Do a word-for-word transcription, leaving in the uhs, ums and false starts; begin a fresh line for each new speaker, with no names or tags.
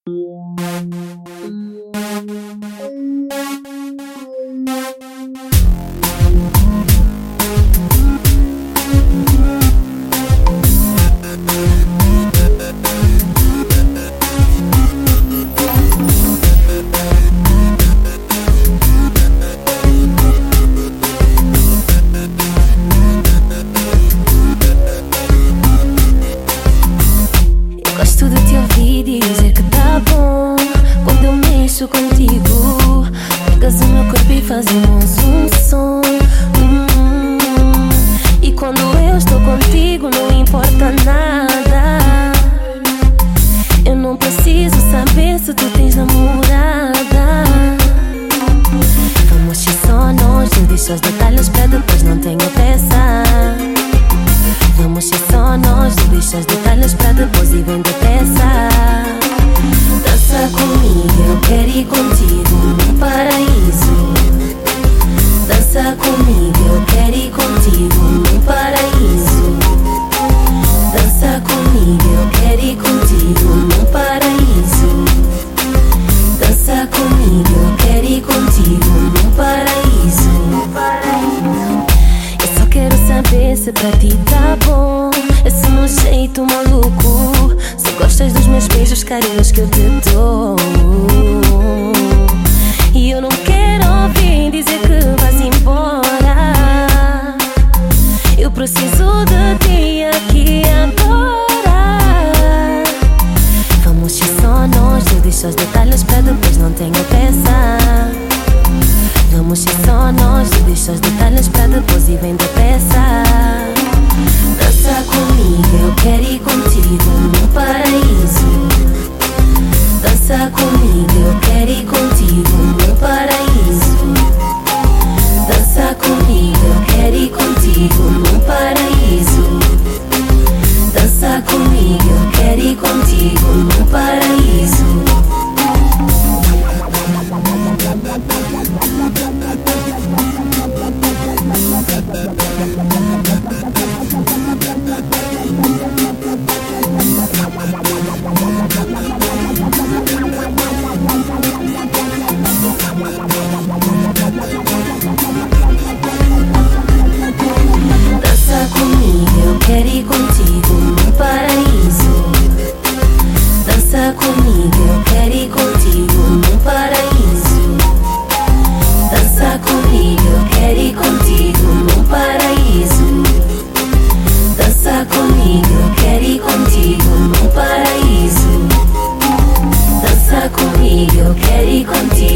Gosto de te ouvir dizer que tá bom quando eu mexo contigo. Pegas o meu corpo e fazemos um som. hum, E quando eu estou contigo não importa nada. Eu não preciso saber se tu tens namorada. Vamos ser só nós, eu deixo os detalhes pra depois, não tenho pressa. Vamos ser só nós, eu deixo os detalhes pra depois e vem depressa. Dança comigo, eu quero ir contigo no paraíso. Dança comigo, eu quero ir contigo no paraíso. Dança comigo, eu quero ir contigo no paraíso. Dança comigo, eu quero ir contigo no paraíso. Eu só quero saber se pra ti tá bom esse meu jeito maluco. Se gostas dos meus beijos, carinhos que eu te dou. E eu não quero ouvir dizer que vais embora. Eu preciso de ti aqui agora. Vamos ser só nós, eu deixo os detalhes pra depois, não tenho pressa. Vamos ser só nós, eu deixo os detalhes pra depois e vem depressa. Dança comigo, eu quero ir contigo no paraíso. Dança comigo, eu quero ir contigo no paraíso. Dança comigo, eu quero ir contigo no paraíso. Dança comigo, eu quero ir contigo no paraíso. Dança comigo, eu quero ir contigo no paraíso. Dança comigo, eu quero ir contigo no paraíso. Dança comigo, eu quero ir contigo no paraíso. Dança comigo, eu quero ir contigo no paraíso. Dança comigo, eu quero ir contigo.